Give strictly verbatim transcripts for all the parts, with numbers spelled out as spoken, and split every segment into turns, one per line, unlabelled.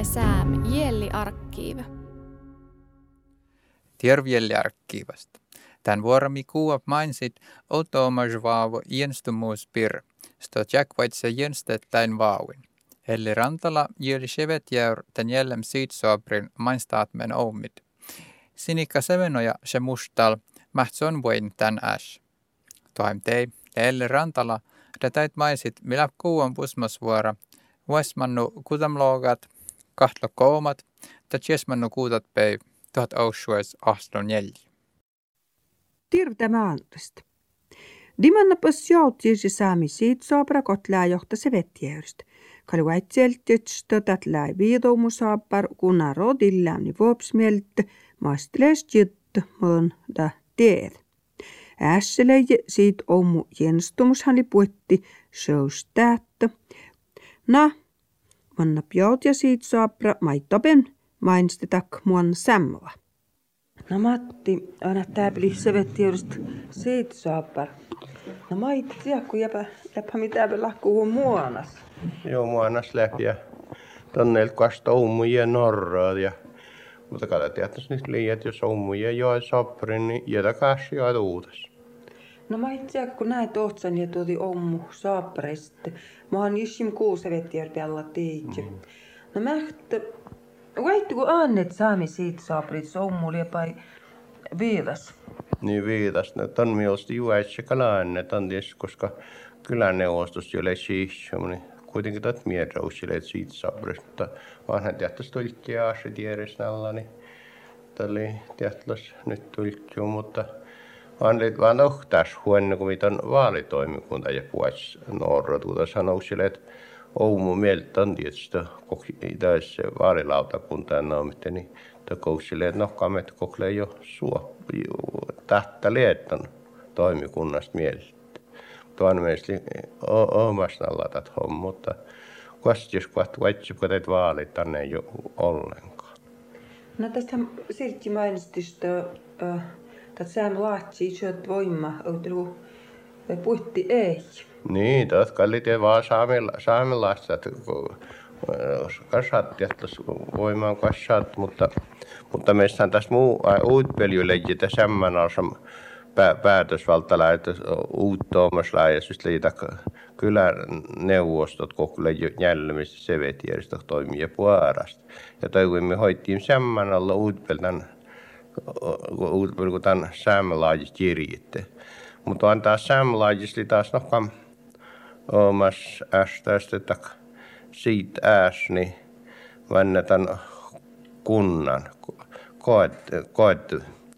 Tjäe sääm Jelli arkiiva.
Terve Jelli arkiivasta. Tän vuoromi kuuap mainsit autoomasvaavu jenstumuuspir, sto jäkvaitse jenstettain vaavin. Eli rantala jyli shevetjäur tän jällem siitsooprin mainstaatmen oumit. Sinikka sevenoja se mustal mähtson voin tän äs. Toim tei, eli rantala tätäit maisit millä kuuan pusmasvuora, vuosmannu kutamloogat, kahtlo koomat, ta tjesmannu kuutat pei tuhat aussues ahslon jälji.
Tirte maandrist. Dimannapas joutjisi saami siit soopra kotlaa johta se vetjäyristä. Kalu äitseltjötstä tätlää viidoumusaappar kunna rodilläni vuopsmielte maastelees jyttä mõnda teed. Ässeleje siit omu jenstumushanli puetti shows tähtö. Na, manna pjautja siit soopra maitopen mainstetak muon sämmöä. No Matti, aina tääpeli se vetjäyristä siit soopar. No mä itse tiedä, kun jäpä, jäpä mitään lahkuu muonas.
Joo, muonas läpi ja tonneilta kasta oumuja norraa. Ja, mutta katsotaan, että nyt liiat, jos oumuja joa soprin, niin jätä kanssa joa uutas.
No mä itse tiedä, kun näet ohtsan ja tuoti oumu sopreista. Mä oon isim kuusi vetjärpialla tiitsi. Mm. No mä ehtä, vaihtu kun annet saami siitä soprit, oumu liepai viidas.
Niin viitas. No ton mielestä juoitse kalaanne ties, koska kyläneuvostus jo leisissä, niin kuitenkin tot miedrausille siitä sabres, mutta vanhan tehtäisi tulkkia aset järjestelmällä, niin tälle tehtäisi nyt tulkkia, mutta vanhan vaan ohtaisi huono, kun mitä on vaalitoimikunta ja puhuisi Norra tuota sanousille, että Oumu mieltä on tietysti tässä vaalilautakuntaan noimitte, niin kousille, että nohkaamet koklee jo suo tähtä lietton toimikunnasta mieltä. Tuon mielestä omasta latat homma, mutta kuitenkin jos kuitenkin kuitenkin vaalit tänne ei ole ollenkaan.
No tästä silti mainitsit, että sään laatsi syöt voima, outelu puhutti ei.
Niin, tuot kallit ja vaan saamelaista, että kasat jättäisi voimaan kasat, mutta, mutta meistä tässä muu uutpelijuleji tässä semmanalsa päätösvaltala, että uuttoomassa ja siis liitä kyläneuvostot kokoille jällemistä se vetjärjestö toimii puolesta. Ja toivoimme hoittiin semmanalla uutpelän, uutpelän kun tämän saamelaajista kirjitte. Mutta on taas saamelaajista taas nokkaan omassa ästäistä, että siitä ääs, niin vannetaan kunnan, koettu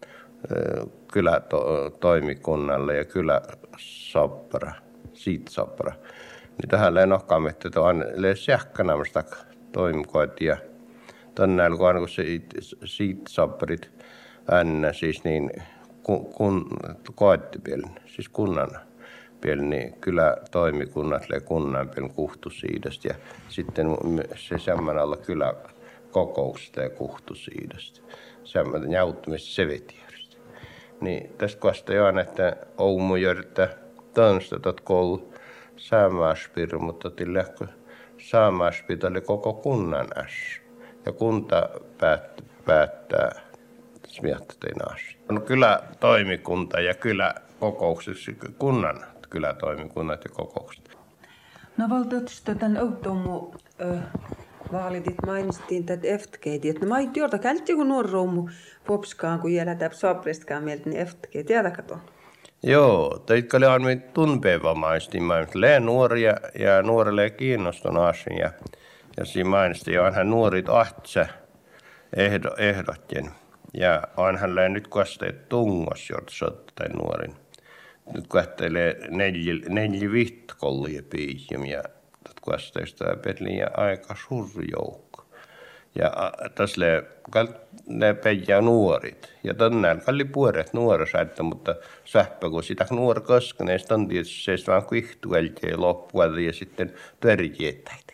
kylätoimikunnalle ja kyläsoppara, siitä soppara. Niin tähän lennokkaan, että on sähkönämistä toimikoit ja tonnäillä kun on siitä sopparit äänä, siis niin kun, koettipielin, siis kunnan pielin, niin kylätoimikunnat le kunnan pielin kuhtu siidasta ja sitten se semmanalla kyläkokouksesta ja kuhtu siidasta. Semmoinen jäuttumista se vetiä. Niin tästä kohdasta on, että Oumu yrittää tanssata koulu saamaaspir, mutta tilläkö saamaaspir oli koko kunnan äs. Ja kunta päät, päättää smiattein as. On kylätoimikunta ja kyläkokouksessa, kunnan kylätoimikunnat ja kokoukset.
No valtuutusta tämän Oumu vaalitit mainittiin tätä F T G. No mä ei tiedä, että joku nuoroumu popskaan, kun jäädä tämä saaprestkaan mieltä, niin F T G. Tiedä kato?
Joo, teikö oli aina tunpeeva mainittiin. Mainittiin leen nuoria ja nuorille kiinnostunut asian. Ja, ja siinä mainittiin, että onhan nuorit ahtsa ehdo, ehdottien. Ja onhan leen nyt kosteet tungos, jotta sottai nuorin. Nyt kohtelee neljä, neljä vihtkollia piihjum ja kosteista petliä aika suuri joukko. Ja tässä ne peijää nuorit. Ja tänään kalli puoret nuorisaita, mutta säppä kun sitä nuori koskeneista on tietysti se vaan kuihtueltiin loppua ja sitten törjeettäitä.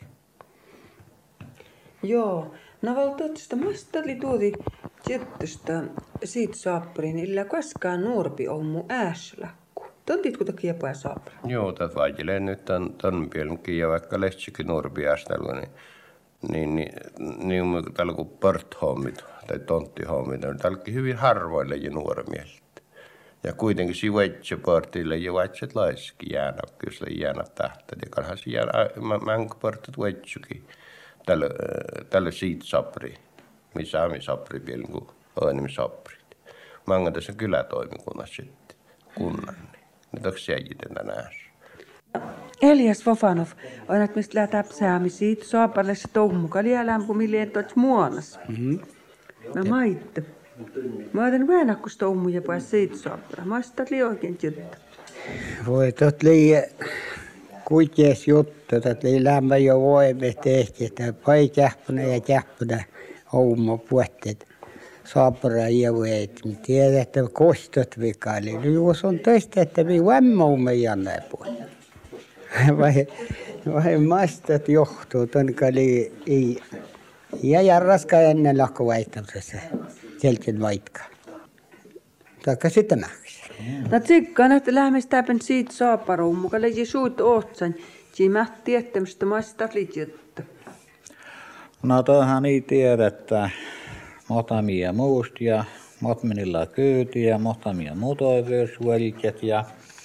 Joo. No valtuutusta musta oli tuoti tietystä siitä saapparin, illa koskaan nuorpi on mun ääslakku. Tontitko te kiepoja saapparin?
Joo, tätä vaihtelee nyt ton, ton pielänkin ja vaikka letsikin nuorpi ääställä, niin, niin, niin, niin tällä kuin pörthommit tai tonttihommit, on tälläkin hyvin harvoille ja nuoremieltä. Ja kuitenkin si veitse pörtille ja veitset laiski jäänä, kyllä jäänä tähtä. Ja kanhan se jäänä, mänkä pörtit veitsukin tällä, tällä siitä sapri, missä on sapri vielä kuin oenimi saprit. Mänkä tässä kylätoimikunnassa sitten, kunnan. Nyt onko se jäjiten tänään?
Elias Fofanov, on että mistä lähtää säämi siitä saapalle se touhmuka lielään, kun milleen tuots muonas.
Mm-hmm.
No maitte. Mä otan väänakkus touhmuja pääs siitä saapara. Mä oon li oikein juttu.
Voi tot lii kuitenkin juttu, tot lii lämmä jo voimme tehty, että pai kähpänä ja kähpänä homma puetteet saapara ja veet. Mä tiedän, että kostot vikaili. No jos on töistä, että me vämmaumme jannäin puolella. Vai, vai mastat johtuu, tonkali ei. Ja ja raska ennen lakkovaihtamassa selkeän vaikka. Taikka sitten mäksi.
No tsikkaan, että lähdemme täpän siitä saaparuun, mukaan leiji suut ohtsan. Siinä mä tiettämistä mastat liitjuttu.
No toihan ei tiedä, että motamia muusta ja motmenilla kyyti ja motamia mutoivyysvelket ja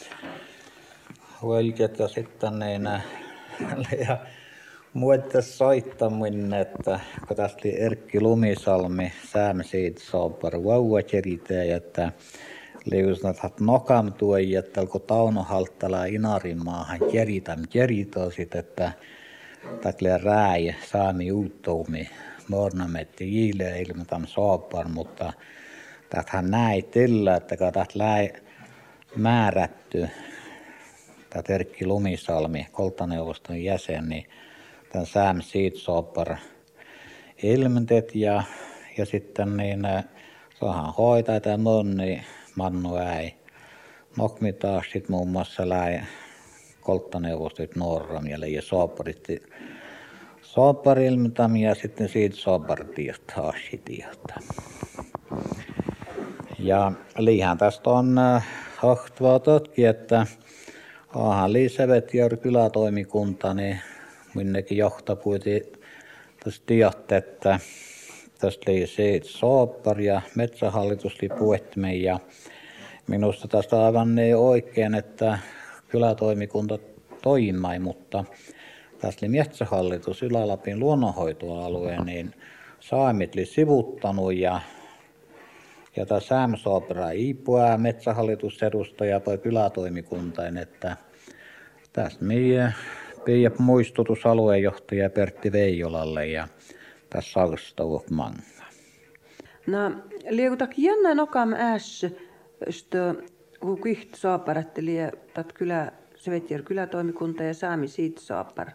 velket ja sitten ne ja muita soittaminen, että kun tästä oli Erkki Lumisalmi, säämme siitä saapar vauvakeritään, että liusnat nokam tuoi, että kun Tauno Halttala Inarinmaahan keritam keritoisit, että tälle rääjä saami uuttoumi mornametti jiile ilmetam saapar, mutta tähän näin tillä, että kun tähän läi määrätty, tätä Erkki Lumisalmi, koltaneuvoston jäsen, niin tämän sääm siitä saapar ilmentet ja, ja sitten niin saadaan hoitaa tämä monni mannu äi. Nokmi taas sitten muun muassa läi kolttaneuvostot Norramielle ja saaparit saapar ilmentäm ja sitten siitä saapar tiedottaa tiedottaa. Ja liihän tästä on hohtvaa totki, että onhan Liisevetjärvi kylätoimikunta, niin minnekin johtapuiti tästä tiedotte, että tästä oli siitä saapar ja metsähallitus oli puettimen ja minusta tästä on aivan niin oikein, että kylätoimikunta toimii, mutta tästä oli metsähallitus Ylä-Lapin luonnonhoitoalueen, niin saamit oli sivuttanut ja ja tämä säämsaapara iipua metsähallitusedustaja tai kylätoimikuntain, että tästä meidän Pia muistutus aluejohtaja Pertti Veijolalle ja tässä saavustauvat manga.
No, liekutak jännä nokam ässä, kun kihti saaparatteli ja tat kylä, Sevetjär kylätoimikunta ja saami siitä saapar.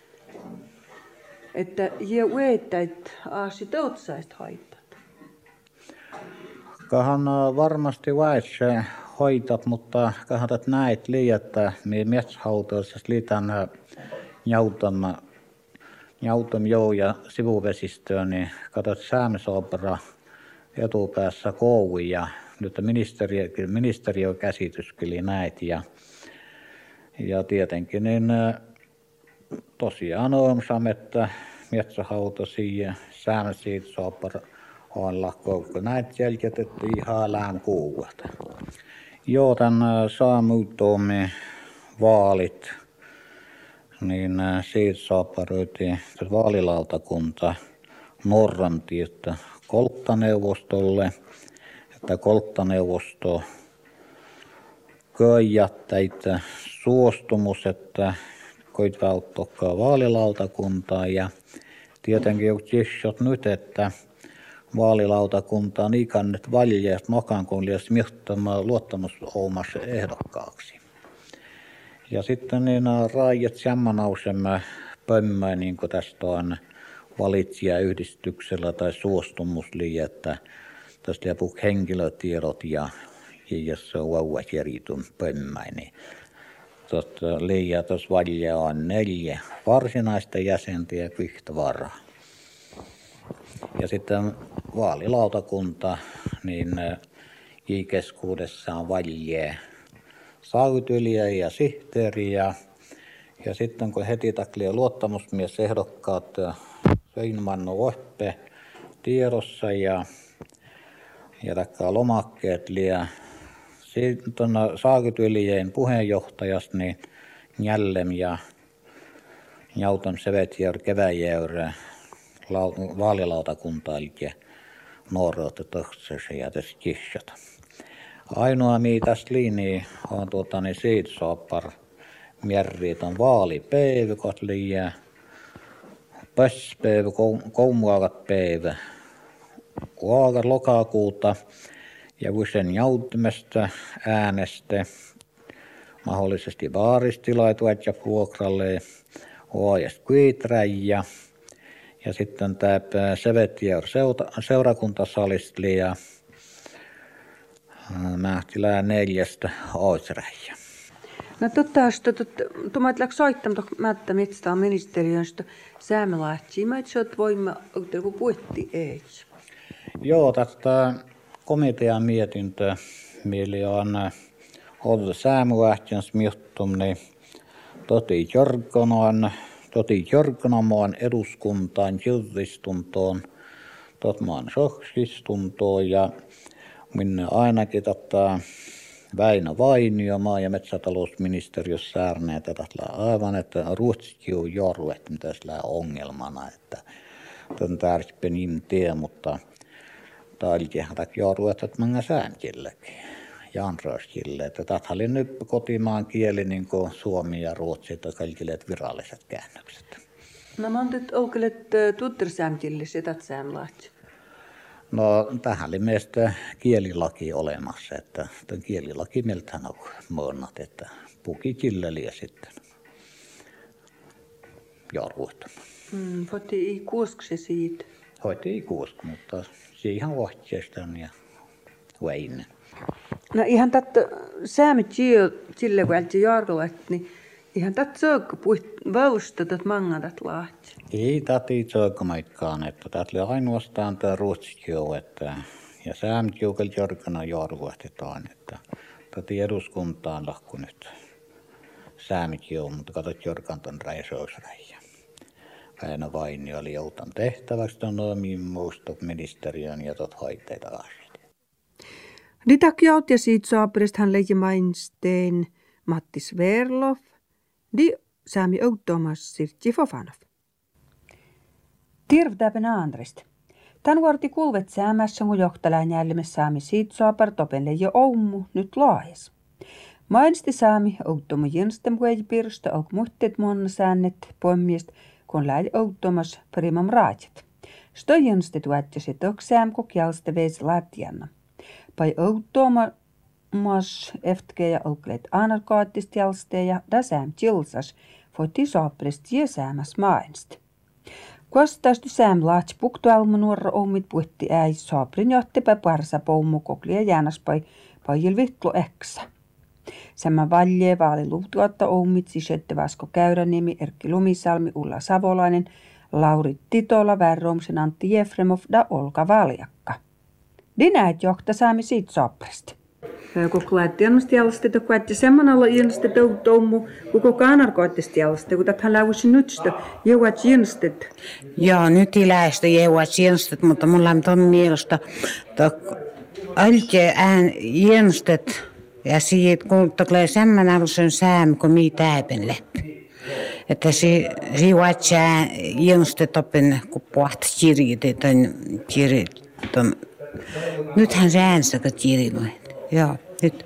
Että jää ueittait aasi toutsaista haittaa.
Kahan varmasti vaitse hoitat, mutta kahan tätä näet liiattaa, me metsähautoissa liitän njautam, njautam jou ja sivuvesistöön, niin katsot säämsaapara etupäässä koui ja nyt ministeriö, ministeriö käsityskin näet ja, ja tietenkin niin tosiaan on että metsähautoisia ja säämsaapara on lakkoukko näitä jälket, että ihan lään kuuvat. Joo, tämän saamuuttoomme vaalit, niin siitä saaparoitiin vaalilautakunta Norranti, että kolttaneuvostolle, että kolttaneuvosto köijättäitä suostumus, että koitvauttokaa vaalilautakuntaa ja tietenkin jos nyt, että vaalilautakuntaa niin kannet valjeet nokan, kun lies miettämään luottamusoumassa ehdokkaaksi. Ja sitten niin raajat jämmanausemme pömmä, niin kuin tästä on valitsijayhdistyksellä tai suostumusli, että tästä liepuu henkilötiedot ja jos se on vauvakeritun pömmä, niin tuossa liian tuossa valje on neljä varsinaista jäsentä ja yhtä varaa. Ja sitten vaalilautakunta, niin J-keskuudessa on valjee sautyliä ja sihteeri ja, ja sitten kun heti taklia luottamusmiesehdokkaat Söinmanno Voippe tiedossa ja, ja takkaa lomakkeet liian. Sitten saakytylijien puheenjohtajasta niin Njällem ja Njauton Sevetjär keväjäyrä vaalilautakuntaa eli nuoruutta toksessa ja tässä kishata. Ainoa mitä tästä liini on tuota niin siitä sopar mierriit on vaalipäivä kotliä, passpäivä, koumuakat päivä, kuakat lokakuuta ja vuosen joutumesta äänestä, mahdollisesti vaaristilaituat ja vuokralle, huojasta kuiträjä ja sitten tämä Sevetjär seurakuntasalisti ja Mähtilää neljästä oisräjä.
No totta, että tuomat läks soittamaan mättä mistä ministeriöstä säämälahti. Mä itse olet voimme, kun puhutti ei.
Joo, tästä komitean mietintö, millä on ollut säämälahtians miettum, niin toti Jorkonoan, toti Jorkonomaan eduskuntaan juristuntoon, totmaan sohkistuntoon ja minne ainakin tätä Väinö Vainio, maa- ja metsätalousministeriössä säärneet, että aivan, että Ruotsikin on jorru, että mitä sillä ongelmana, että tämän tärkein niin tie, mutta tämä olikin jorru, että mä säänkillekin ja anroiskille, että tämä oli nyt kotimaan kieli niin kuin suomi ja ruotsi, että kaikille viralliset käännökset.
No mä oon nyt oukelet tuttersäämkille sitä säämlahti.
No tähän oli meistä kielilaki olemassa, että tämän kielilaki meiltähän on muonnat, että puki killeli ja sitten jarruittamaan.
Mm, Hoiti ei kuoskse siitä.
Hoiti ei kuosk, mutta siihen ohjeistaan ja väinen.
No ihan tätä säämit sille kun älti jarruet, niin ihan tätä sökkä puhuit vausta tätä mangadat lahti.
Ei tätä sökkämaikkaan, että tätä oli ainoastaan tämä ruotsikio, että ja säämkiukel jorkana jarruetetaan, että tätä eduskuntaan lahku nyt säämikio, mutta katsot jorkan ton räisousräjä. Väinö Vainio oli joutan tehtäväksi ton omiin muusta ministeriön ja tot hoitteita asioita.
Ditak jaut ja siitä saaprist hän leiji Mainstein Matti Sverlov, di säämi Outomas Sirtji Fofanov. Tirvtäpän Andrist. Tän vuorti kulvet säämässä, kun johtaläin jällimessä saami siitä saapar topelle jo oumu nyt laajas. Mainsti saami Outomo Jenstem kuejipirsta og muhteet monna säännet poimmiest, kun läi Outomas primam raajat. Sto Jenstet vuottasi toksääm kokjalsta veis latjanna. Pai Outomas eftke ja oklet anarkaattist jalsteja da sääm tjilsas, foti saaprist ja säämäs mainsti. Kuostaistu sääm laatsi puktualmu nuorra omit puhutti äi saaprin johtepä parsa poumu koklia jäänaspai pajil vihtlu eksä. Sämmä valjee vaali luhtuotta omit sisette Vasko Käyränniemi, Erkki Lumisalmi, Ulla Savolainen, Lauri Titola, Värromsen Antti Jefremov da Olka Valjakka. Dinäät johta saami siitä saaprista. Kun laittiin ennasti jalosteta, kun äitti semmoinen olla ennasti toumu, kun koko anarkoittista jalosteta, kun tähän lausi nytstä, jeuat jenstet.
Joo, nyt ei läistä jeuat jenstet, mutta mulla on tuon mielestä, että alkee ään jenstet, ja siitä kun tulee semmoinen ollut sen sääm, kun mii täypen läpi. Että se riivatsaa jenstet open, kun puhta kirjit, että kirjit. Nythän se äänsä, kun kirjit. Joo, nyt.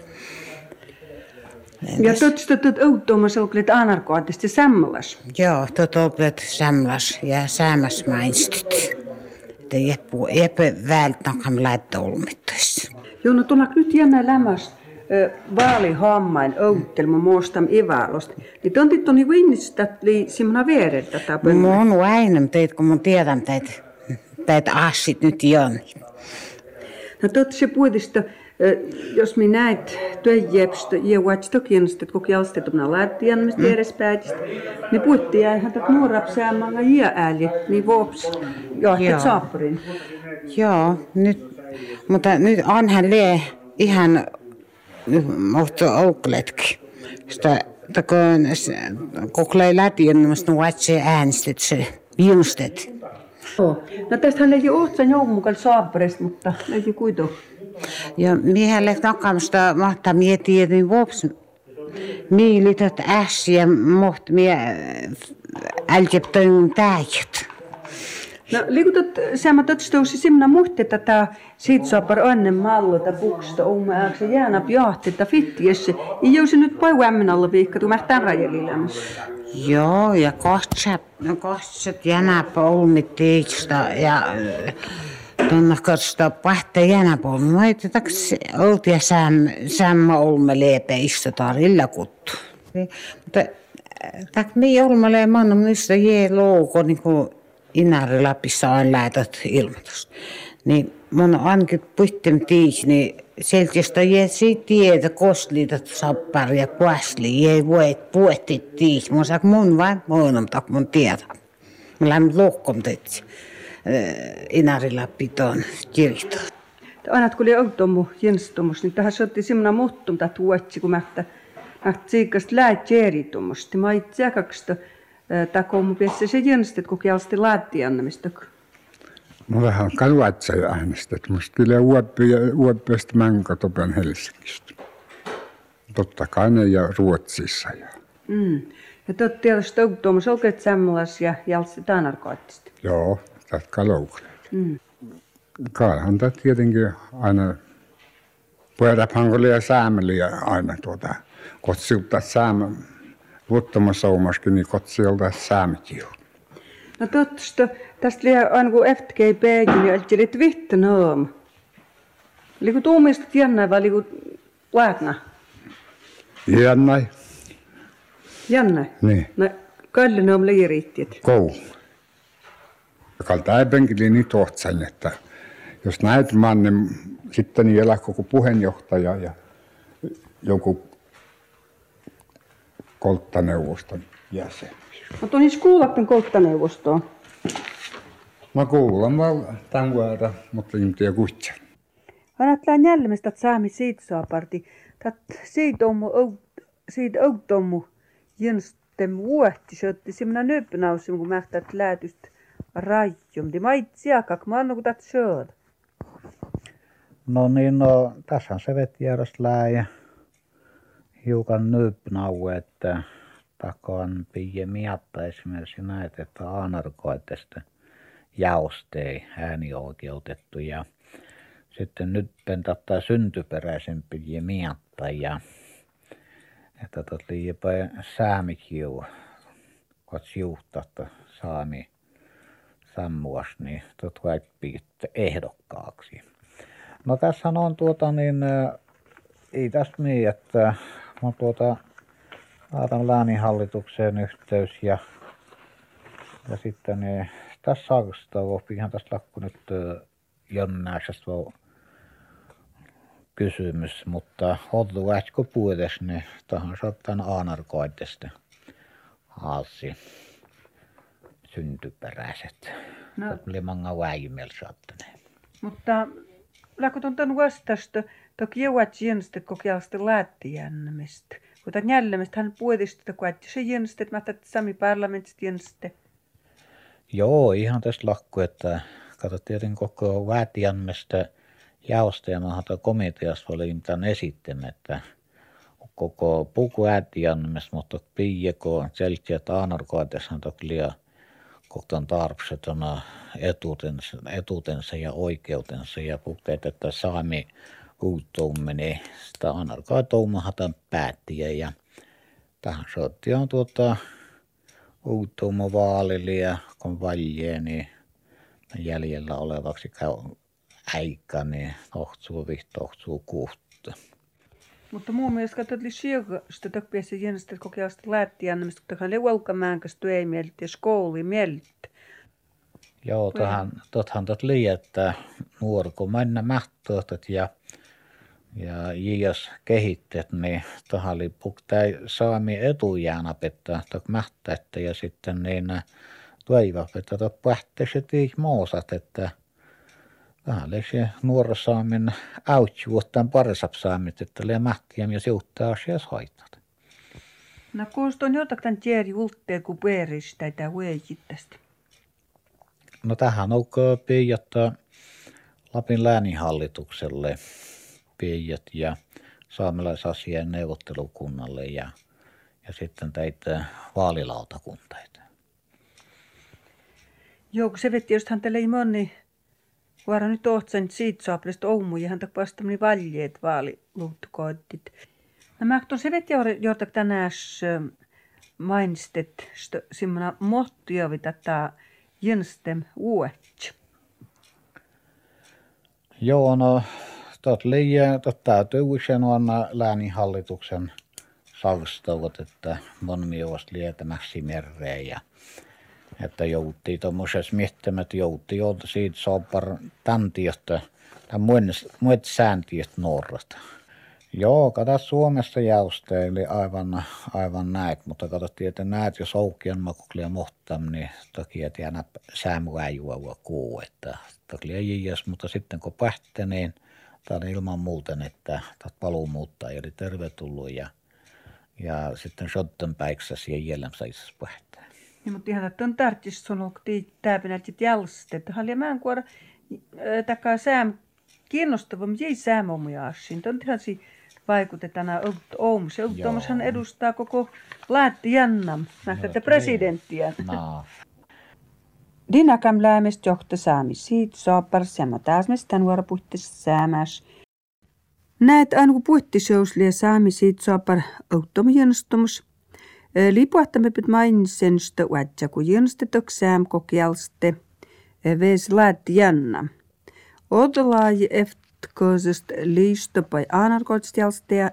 Ja tuosta tuot Outomas olklet anarkoittista samlas.
Joo, tuot olklet samlas ja säämäs mainstit. Että jeppu, jeppe välttämättä laittaa olmittais.
Joo, no tuolla nyt jännä lämmäs vaalihammain outtelma muostam ivalosta. Niin tontit on niinku innistä semmoinen veereltä tätä.
Mun on aina teitä, kun mä tiedän teitä, teitä asit nyt jonni.
No tuot se puhutista. Jos minä näet työjäpstä ja vuotista kiinnostat, kun jalstetuna lähtien, mistä mm. edes päätistä, niin puhuttiin ihan tätä nuorapsäämanga ja ääli, niin vuops, johtat saapurin.
Joo, nyt, mutta nyt onhan lie ihan mohto oukletkin. Sitä, kun koklai lähtien, niin nuotse äänestet se viinostet.
No tästähän löytyy ohtsan joukumukaan saaparesta, mutta löytyy kuitenkin.
Ja miehelle takamasta mahtaa miettiä, että niin vuoksi mielitot ässiä mohti mie äljeptoin täijät.
No liikutat sama tatstousi simna muhti tätä siitä saapar annen mallo tai buksta ouma ääksä jäänä pjahti tai fittiessä. Ja jousi nyt päivämmin alla viikka, tuu mähtään rajelilämässä.
Joo, ja kohtsat, no kohtsat jänäpä olmit tiiksta ja tuonne kotsata pahta jänäpä olmit. Mä ei tätäks oltia sämmä olme leepeistä tarilla kuttu. Mutta tak mii olmalee manna mistä jee louko niinku Inari-Lapissa on laitat ilmoitusta. Niin mun ainakin puhtem tiis, niin sieltä josta jää siitä tietä kostliitat sappari ja kuasli, jää voit puettit tiis. Mun saak mun vain muunam tak mun tiedä. Mä lämmin lohkom tetsi Inari-Lappi tuon kirjoittaa.
Aina kun oli automu jenstomus, niin tähän sotti semmoinen muuttum tai tuotsi, kun mä Mä tsiikasta läät jeeritumasti. Mä itse asiassa takomu piessä se jenstet, kun kielsti laatti annamista.
Mulla on kaluatsa jo äänestet. Musta tulee uoppiasta Mänkätopen Helsingistä. Totta kai ne ja Ruotsissa. Ja,
mm. ja tot tietysti Outomus olkeet sammulas ja jalsti tanarkoittista.
Joo, tästä kaloukleet.
Mm.
Kaahan tätä tietenkin aina puhutaan ja säämeliä aina tuota. Kotsiuttaa säämä, vuottamassa omaskin, niin kotsiulta säämäkiu.
No totta, tästä liian aina kun F G P-kin, niin oltiin vittu noom. Liiku tuumistat jännäi vai liiku laatna?
Jännäi.
Jännäi?
Niin.
No kalli noom liiriittiet.
Kou. Kalta äipenkili niin tohtsain, että jos näet maan, niin sitten niin elää koko puheenjohtaja ja joku kolttaneuvoston jäsen.
Mutta on kuulattiin kolttaneuvostoon?
Mä kuulen mä tämän vuoden, mutta en tiedä kuitenkin.
Anatlaan jällemistä, että saami siitä saaparti. Siitä on siitä outommu jenstem vuotti. Se otti semmoinen nöppnausi, kun mä ehtäät läätystä rajjum. Mä itse akak, mä annan kun tätä söödä.
No niin, no tässähän se veti järjestä läjä. Hiukan nöppnau, että takaan pie miatta esimerkiksi näet, että aanarkoitesta jaostei äänioikeutettu ja sitten nyt pentattaa syntyperäisempi ja miatta ja että tot liipä saamikiu kots juhtatta saami sammuas, niin tot vaikka ehdokkaaksi. No tässä on tuota niin, ei tästä niin, että on tuota Aatan lääninhallitukseen yhteys ja, ja sitten niin, tässä saakasta on ihan tässä lakku nyt jonnäisestä kysymys, mutta hoituu äskö puhudes, niin tähän saattaa aanarkoitesta haasi syntyperäiset. No. Oli manga väimellä saattaneen.
Mutta lakko on tämän vastausta, toki jeuat jenstet kokealasta laatti jännämistä. Kun tämän jällemistä hän puhutista, kun se jenstet, mä tätä sami parlamentista jenstet.
Joo, ihan tässä lakku, että kato tietenkin koko väätiämmestä jaosta ja mahdollista komiteasta oli mitään esittämään, että koko puku äätiämmestä, mutta piieko selkeä aanarkoitessa on toki liian kohtaan tarpsetona etuutensa, etuutensa ja oikeutensa ja puhuteet, että saami uuttuuminen sitä aanarkoituumahatan päättiä ja tähän sotti on tuota uuttuuma vaalille ja kun valjee, niin jäljellä olevaksi käy äikkä, niin tohtsuu vihti, tohtsuu kuutta.
Mutta muun mielestä katsot li sijoista tökpiässä jännestä kokeasta lähti annemista, kun tähän leualkamäänkasta ei mieltä ja skooli mieltä.
Joo, tähän tothan tot lii, että nuorko mennä mähtöötet ja ja jos kehittet, niin tähän oli puktai saami etujään apettaa tok mähtäettä ja sitten niin toivap, että tot pähtäiset ei moosat, että tähän oli se nuorosaamin autjuottaan parisapsaamit, että oli mähtiäm ja siuttaa asias hoitat.
No kuulostaa jotakin tämän tieri ultteen kuin peristä tai huejittästä.
No tähän on piijotta Lapin lääninhallitukselle piijot ja saamelaisasian neuvottelukunnalle ja, ja sitten teitä vaalilautakuntaita.
Joo, kun se vetti, jos hän teille ei moni, vaara nyt ohtsan siitä saaplista oumu ja hän tapas tämmöinen valjeet vaaliluuttukoittit. No mä se vetti, jortak tänään mainistet semmoinen mottuja tätä jenstem uutsi.
Joo, no tot liian, tot täytyy usein olla lääninhallituksen savustauvat, että mon mielestä lietämäksi mereen ja että joutii tuommoisessa miettimät joutii jolta siitä saapar täntiöstä tai muut sääntiöstä Norrasta. Joo, kato Suomessa jäusteili aivan, aivan näet, mutta kato tietää näet, jos aukian makuklia mohtam, niin toki et jäädä säämää juovua kuu, että toki ei jies, mutta sitten kun pähtä, niin tämä on ilman muuten, että paluu muuttaa, eli tervetullut ja, ja sitten shotten päiksäsi ja jälleen saisi pähtää.
Niin, mutta ihan että on tärkeästi sanoa, kun täypänät jälstä, että halja mä en kuora takaa sääm kiinnostava, mutta ei sääm omuja asiin. On tietysti vaikutetaan Oulu. Se Outomashan edustaa koko laatti jännam, nähtätte presidenttiä.
No.
Dinakam lämest johta saami siitä saapar sämä täsmäs tän vuoropuhtis säämäs. Näet aina kun puhtisjouslia saami siitä saapar Outomu jänstomus. Lipuahtamme pit mainitsen sitä uudja, kun jänstetöks sääm kokjalste vees laatti jännam. Odolaaji eftkosest liistopai aanarkoitstjalsteja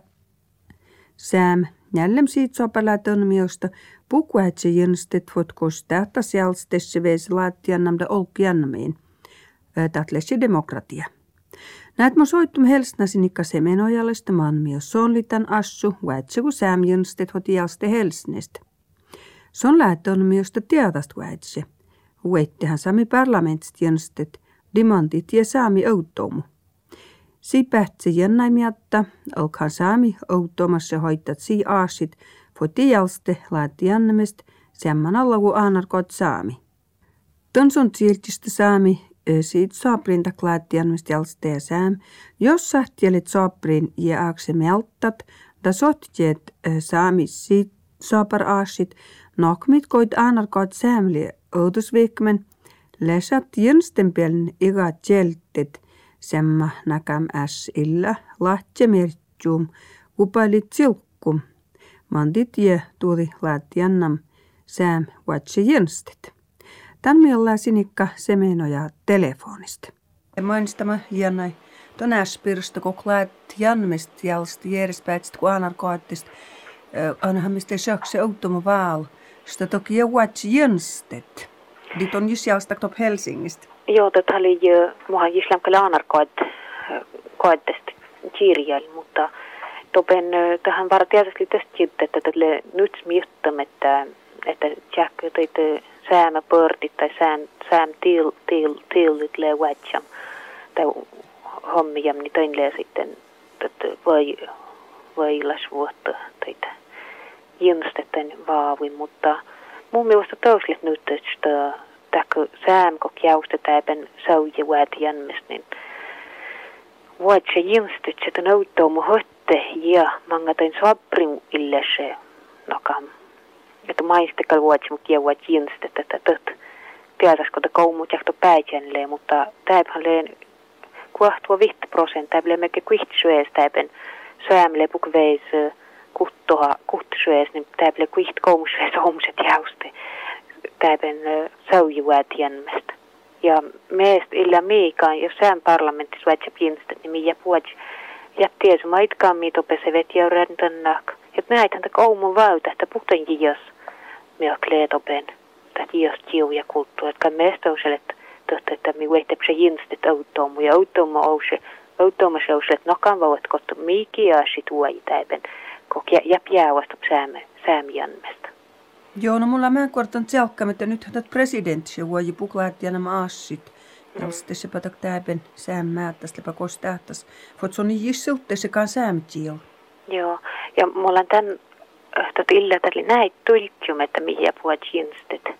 sääm jällem siitä sopalaatonomiosta pukuähtsä jenstet fot kostahta sjalstesse vees laattiannamda olkiannamiin. Tatlesi demokratia. Näet mo soittum helsnasinikka semenojallesta manmio sonlitan assu vähtsä kun sääm jenstet fot jalste helsnestä. Son laatonomiosta tiedast vähtsä. Uettehan sami parlamentst jenstet dimandit ja saami outomu. Si pähtsä jännaimiatta, olkaan saami outomassa hoitat si aasit, foti jalste laatti jännemest, semman alla kun aanarkoit saami. Tönson siirtistä saami, siitä saaprin tak laatti jännemest jalste ja saam, jos sähtielet saaprin ja aakse meltat, da sotjeet saami siitä saapar aasit, nokmit koit aanarkoit saamli outusviikmen, läsät jänstempeln iga tjeltet, semma näkäm äs illa lahtja mertjuum, upalit silkkum. Mandit ja tuuli laattiannam sääm vatse jänstet. Tän mielellä sinikka semenoja telefonista. Mainistama jännai ton äspirsta kok laattiannamist jalsti järjespäitsit kun anarkoittist. Annahan mistä sakse automa vaal. Sitä toki jo vatse jänstet. Dit on just jalsta top Helsingistä.
Joo, tätä oli jo, muhan just lämkällä anarkoittesta kirjalla, mutta topen tähän var tietysti tästä juttu, että tälle nyt miettam, että että Jack teit säämä pörtit tai sään sääm til til til le watcham tai hommia, niin toinle sitten että voi voi las vuotta teitä jänstetten vaavin, mutta mun mielestä toislet nyt että täkö sääm kok jaustetäpen sauja vaatianmest niin vuotse jänstet että noutomu hotte ja mangatain sabrin illese nokam että maistekal vuotse mut ja vuot jänstet että tot tiedätkö että koumut jahto pääjänle mutta täiphän leen kuahtua viisi prosenttia blir mycket kvittsues täpen säämle bukveis kuttoha kutsues niin täple kvitt koumusues omset jauste täpen saujuvaatianmesta. Ja meistä illa miikaan, jos sään parlamentissa vaatsa pienstet, niin miä puhuat jättiäs maitkaan miitope veti ja rentannak. Että näitä häntä koumun vauta, että puhtaan jos me kleetopen, tai jos jiu ja kulttuuri. Että meistä on se, että tohta, että me veitepsä jinstet automu ja automu on se, automu se on se, että nokan vauvat kohta miikiä situai täpen, kok jäp jäävasta säämianmesta.
Joo, no mulla mä en kuortan tselkkam, että nyt hätät presidentti vuoji puklaat ja nämä assit. Ja sitten se patak täpen sääm määttäs lepä kos tähtäs. Fot se on niin jissuutte sekaan säämtiel.
Joo, ja mulla on tän, että illa tällä näit tulkium, että mihin puhuat jinstet.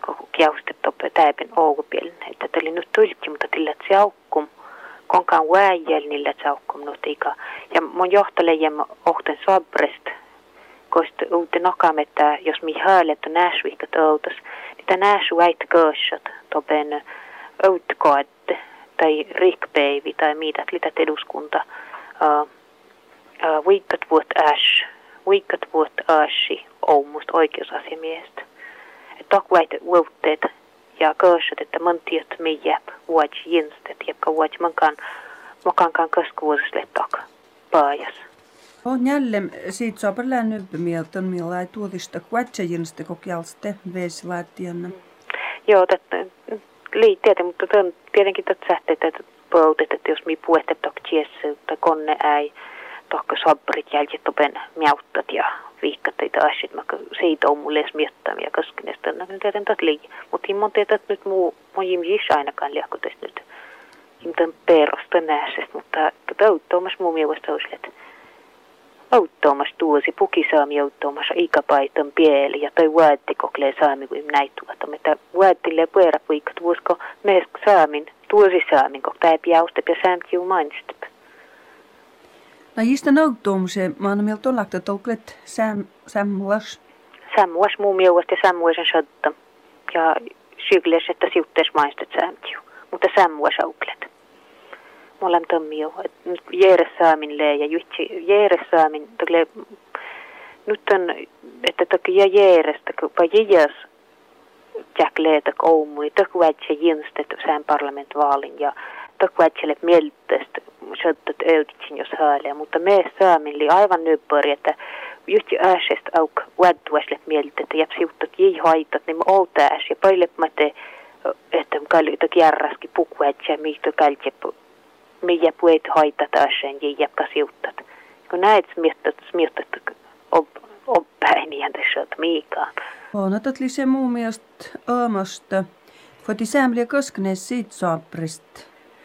kun kiaustettu täypen oukupielin. Että tämä oli nyt tulkki, mutta tällä tsaukkum, konkaan väijäl niillä tsaukkum notika. Ja mun johtalejem ohten sabrest, koska uuten nokam, että jos mi häälettä näsviikat outas, niin tämä näsy äitä köössät, topen outkoatte tai rikpeivi tai mitä, litat eduskunta. Uh, uh, viikot vuot äs, viikot vuot äsi oumusta oikeusasiamiestä. Takväit vuotteet ja köössät, että mantiot me jääp vuot jinstet, jääpä vuot mankaan makankaan kaskuvuosille tak paajas.
On jälleen siitä saa paljon nyppimieltä, millä ei tuotista kuvatsa jinste kokialste veesilaattianna.
Joo, tätä liitteet, mutta tietenkin tätä sähteet, että poutet, että jos mi puhutte tokkiessa tai konne ei tokko sabrit jäljet topen miauttat ja viikkateita asiat, mä siitä on mulle edes miettamia kaskeneesta, no tietenkin tätä lii. Mutta himmon tietää, että nyt muu, mun jimjis ainakaan liakko tästä nyt himtan perosta nääsestä, mutta auttoomas muu mielestä olisi, että auttoomas tuosi pukisaami auttoomas ikäpaiton pieli ja toi vuotti koklee saami kuin näin tuota, mutta vuottilleen puerapuikot vuosko meesk saamin, tuosi saamin, kun päipi austep ja sämkiu mainistep.
No jistä nauttoomuseen, mä annan mieltä ollakta touklet sammuas.
Sammuas muu mielestä ja sammuisen shadda. Ja sykles, että siuttees mainistet sämkiu, mutta sammuas auklet. Mulla on tommiu, että nyt järjesäämin lee ja jutsi järjesäämin, nyt on, että toki ja järjestä, kun jäjäs jäkleetä koumui, toki väitsä jinstet sään parlamentvaalin ja toki väitselle mieltästä, söttöt öyditsin jos hääliä, mutta me saamin li aivan nyppöri, että jutsi ääsestä auk vädduäslet mieltä, että jäp siuttat jäi haitat, niin mä outa ääs ja pailepmate, että kalliita kärräski pukväitsä, miitä kalliita meidän puhet haitat asian ja jäpä siuttat. Kun näet smiettat, smiettat oppäin ja tässä on miikaan.
On otat lisää muu mielestä aamusta. Foti säämliä koskeneessa siitä saaprista.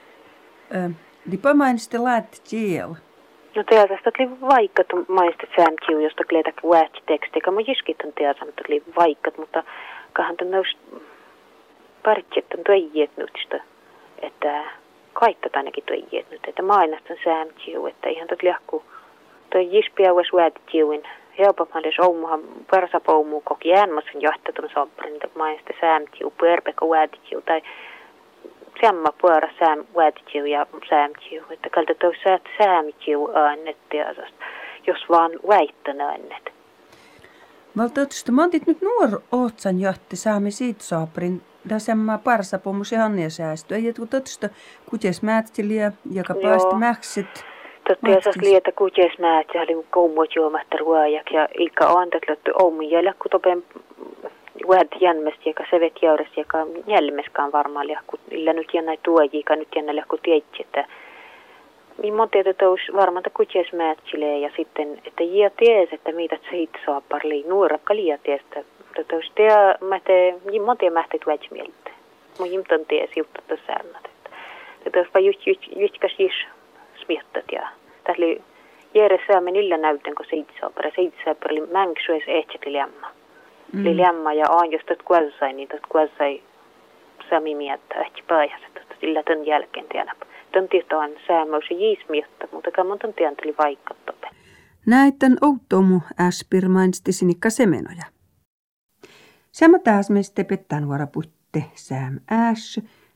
Lipa mainitsi laatti tiellä.
No teadasta oli vaikkat mainitsi säämkiu, josta kleetäkin vähti tekstiä. Mä jiskit on teadasta, että oli vaikkat, mutta kahan tämän nous paritsettan toijiet nyt, että kaikka ainakin toijiet nyt, että mainastan säämkiu, että ihan tot liakku toi jispiauas vähtiuin. Helpomman edes oumuhan varsapoumu koki äänmäsen johtatun sopran, että mainasta säämkiu, puerpeko vähtiuin tai samma puora sääm vähtiuin ja säämkiu, että kalta toi säät säämkiu annettiin asasta, jos vaan väittän annet.
Valtautusta montit nyt nuor ootsan johti saami siitä soprin. Tässä on parsapomus ja hannia säästö. Ei etu totusta kuties määttiliä, joka päästä mäksit.
Totta ja saas liitä kuties määtsiä, oli koumuot juomahta ruojak. Ja ilka on antatlut oumin jäljä, kun topen väät jänmästä, joka sevet jäyräs, joka jälmeskaan varmaan liakku. Illä nyt jännä tuojika, nyt jännä liakku tietsi, että minun tietää olisi varmaan kuties määtsilee ja sitten, että jää ties, että mitä siitä saa parli nuorakka liian tiestä. Että olisi tää, mä teen, minun tiedä mähtet väits mieltä. Mun jimtan ties juttu tässä säännät. Että olisi vaan jutkas jis smiettat ja tässä oli järjesäämen illa näytön, kun siitä saa parli. Siitä saa parli mängsues ehtsäkli lämmä. Eli lämmä ja on, jos tuot kuolsai, niin tuot kuolsai sami miettä ehti pääjäset. Sillä tön jälkeen tiedä. Tön tietää on säämäys ja jiismiettä, mutta kamman tön tiedä tuli vaikka tope.
Näitten outomu äspir mainitsi sinikka semenoja. Sama taas meistä pettään vuoroputte sääm äs.